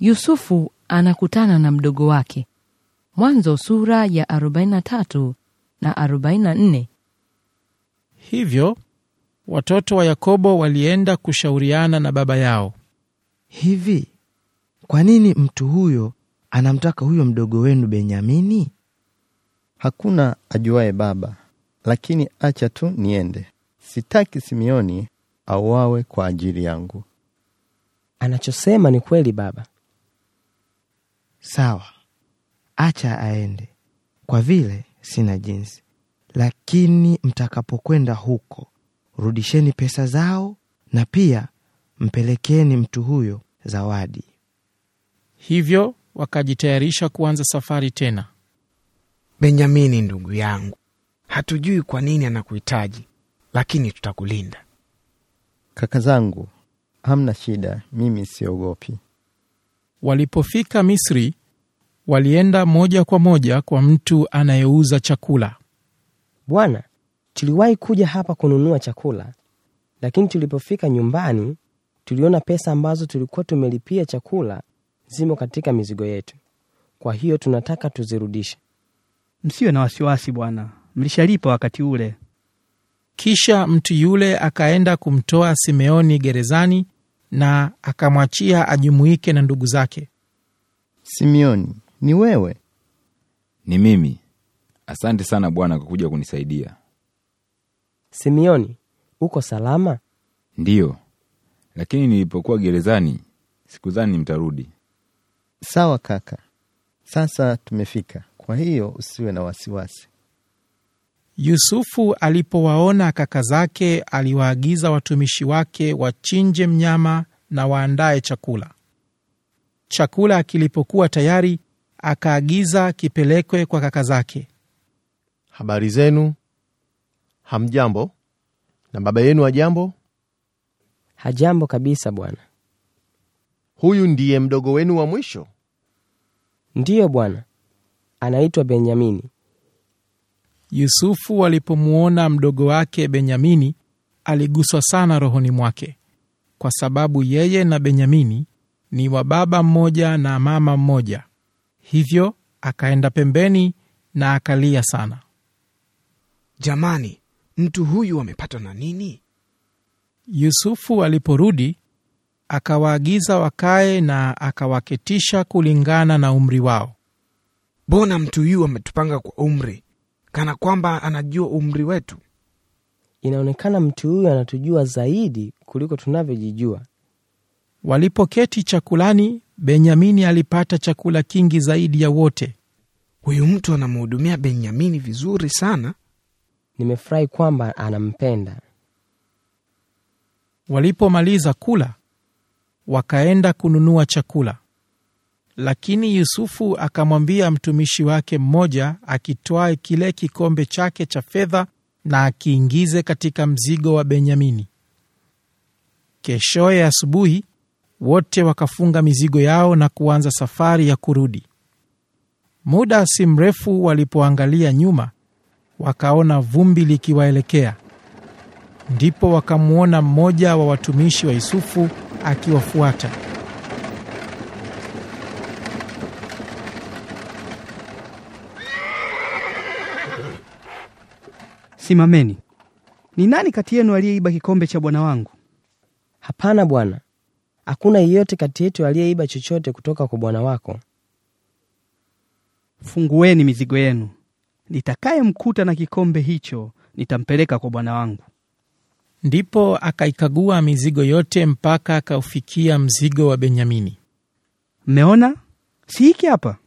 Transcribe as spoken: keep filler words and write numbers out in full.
Yusufu anakutana na mdogo wake. Mwanzo sura ya arobaini na tatu na arobaini na nne. Hivyo watoto wa Yakobo walienda kushauriana na baba yao. Hivi, kwa nini mtu huyo anamtaka huyo mdogo wenu Benyamini? Hakuna ajuaye baba, lakini acha tu niende. Sitaki Simeoni auawe kwa ajili yangu. Anachosema ni kweli baba. Sawa, acha aende, kwa vile sina jinsi. Lakini mtakapokwenda huko, rudisheni pesa zao na pia mpelekeni mtu huyo zawadi. Hivyo wakajitayarisha kuanza safari tena. Benyamini ndugu yangu, hatujui kwa nini anakuhitaji, lakini tutakulinda. Kaka zangu, hamna shida, mimi siogopi. Walipofika Misri, walienda moja kwa moja kwa mtu anayeuza chakula. Bwana, tuliwahi kuja hapa kununua chakula, lakini tulipofika nyumbani, tuliona pesa ambazo tulikuwa tumelipia chakula zimo katika mizigo yetu. Kwa hiyo tunataka tuzirudishe. Msiwe na wasiwasi bwana, mlishalipa wakati ule. Kisha mtu yule akaenda kumtoa Simeoni gerezani na akamwachia ajumuike na ndugu zake. Simeoni, ni wewe? Ni mimi. Asante sana Bwana kwa kuja kunisaidia. Simeoni, uko salama? Ndiyo, lakini nilipokuwa gerezani sikudhani mtarudi. Sawa kaka, sasa tumefika, kwa hiyo usiwe na wasiwasi. Yusufu alipowaona kaka zake, aliwaagiza watumishi wake wachinje mnyama na waandae chakula. Chakula kilipokuwa tayari, akaagiza kipelekwe kwa kaka zake. Habari zenu? Hamjambo? Na baba yenu hajambo? Hajambo kabisa bwana. Huyu ndiye mdogo wenu wa mwisho? Ndiyo bwana, anaitwa Benyamini. Yusufu alipomuona mdogo wake Benyamini, aliguswa sana rohoni mwake, kwa sababu yeye na Benyamini ni wa baba mmoja na mama mmoja. Hivyo akaenda pembeni na akalia sana. Jamani, mtu huyu amepatwa na nini? Yusufu aliporudi, akawaagiza wakae na akawaketisha kulingana na umri wao. Mbona mtu huyu ametupanga kwa umri, kana kwamba anajua umri wetu? Inaonekana mtu huyu anatujua zaidi kuliko tunavyojijua. Walipoketi chakulani, Benyamini alipata chakula kingi zaidi ya wote. Huyu mtu anamhudumia Benyamini vizuri sana. Nimefurahi kwamba anampenda. Walipomaliza kula, wakaenda kununua chakula. Lakini Yusufu akamwambia mtumishi wake mmoja akitwae kile kikombe chake cha fedha na akiingize katika mzigo wa Benyamini. Keshoye asubuhi, wote wakafunga mizigo yao na kuanza safari ya kurudi. Muda si mrefu walipoangalia nyuma, wakaona vumbi likiwaelekea. Ndipo wakamuona mmoja wa watumishi wa Yusufu akiwafuata. Simameni. Ni nani kati yenu aliyeiba kikombe cha bwana wangu? Hapana bwana. Hakuna yeyote kati yetu aliyeiba chochote kutoka kwa bwana wako. Fungueni mizigo yenu. Nitakaye mkuta na kikombe hicho nitampeleka kwa bwana wangu. Ndipo akaikagua mizigo yote mpaka akaufikia mzigo wa Benyamini. Mmeona? Si hiki hapa.